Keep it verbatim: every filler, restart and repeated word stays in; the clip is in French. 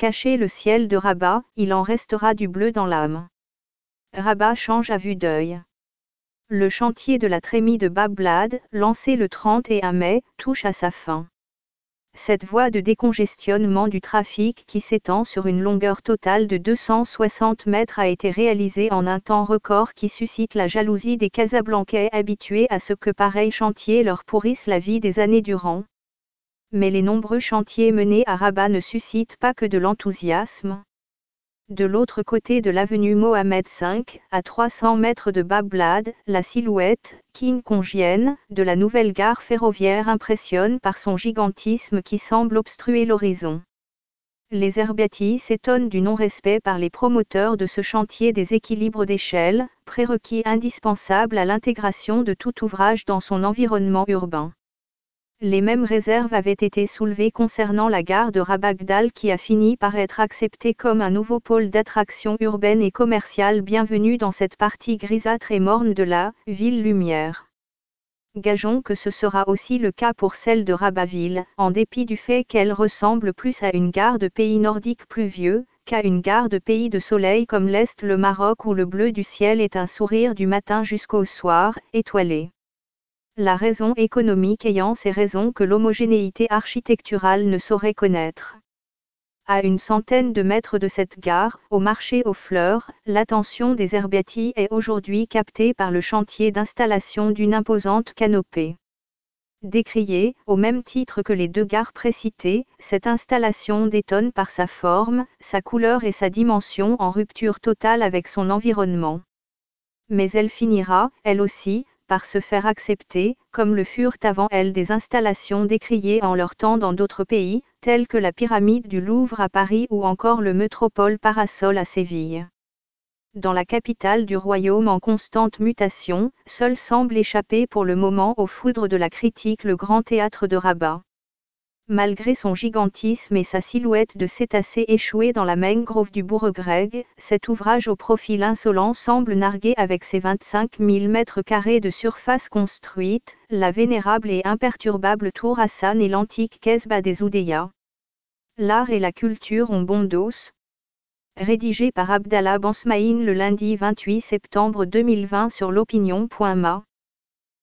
cacher le ciel de Rabat, il en restera du bleu dans l'âme. Rabat change à vue d'œil. Le chantier de la trémie de Bab Blad, lancé le trente et un mai, touche à sa fin. Cette voie de décongestionnement du trafic qui s'étend sur une longueur totale de deux cent soixante mètres a été réalisée en un temps record qui suscite la jalousie des Casablancais habitués à ce que pareils chantiers leur pourrissent la vie des années durant. Mais les nombreux chantiers menés à Rabat ne suscitent pas que de l'enthousiasme. De l'autre côté de l'avenue Mohamed cinq, à trois cents mètres de Bab Blad, la silhouette, king kongienne, de la nouvelle gare ferroviaire impressionne par son gigantisme qui semble obstruer l'horizon. Les Herbiati s'étonnent du non-respect par les promoteurs de ce chantier des équilibres d'échelle, prérequis indispensable à l'intégration de tout ouvrage dans son environnement urbain. Les mêmes réserves avaient été soulevées concernant la gare de Rabagdal qui a fini par être acceptée comme un nouveau pôle d'attraction urbaine et commerciale bienvenue dans cette partie grisâtre et morne de la « ville lumière ». Gageons que ce sera aussi le cas pour celle de Rabatville, en dépit du fait qu'elle ressemble plus à une gare de pays nordique pluvieux, qu'à une gare de pays de soleil comme l'Est le Maroc où le bleu du ciel est un sourire du matin jusqu'au soir, étoilé. La raison économique ayant ces raisons que l'homogénéité architecturale ne saurait connaître. À une centaine de mètres de cette gare, au marché aux fleurs, l'attention des Herbiati est aujourd'hui captée par le chantier d'installation d'une imposante canopée. Décriée, au même titre que les deux gares précitées, cette installation détonne par sa forme, sa couleur et sa dimension en rupture totale avec son environnement. Mais elle finira, elle aussi, par se faire accepter, comme le furent avant elle des installations décriées en leur temps dans d'autres pays, tels que la pyramide du Louvre à Paris ou encore le Métropole Parasol à Séville. Dans la capitale du royaume en constante mutation, seul semble échapper pour le moment aux foudres de la critique le grand théâtre de Rabat. Malgré son gigantisme et sa silhouette de cétacé échoué dans la mangrove du Bourregreg, cet ouvrage au profil insolent semble narguer avec ses vingt-cinq mille mètres carrés de surface construite, la vénérable et imperturbable tour Hassan et l'antique Kesba des Oudéas. L'art et la culture ont bon dos. Rédigé par Abdallah Bansmaïn le lundi vingt-huit septembre deux mille vingt sur l'opinion point ma.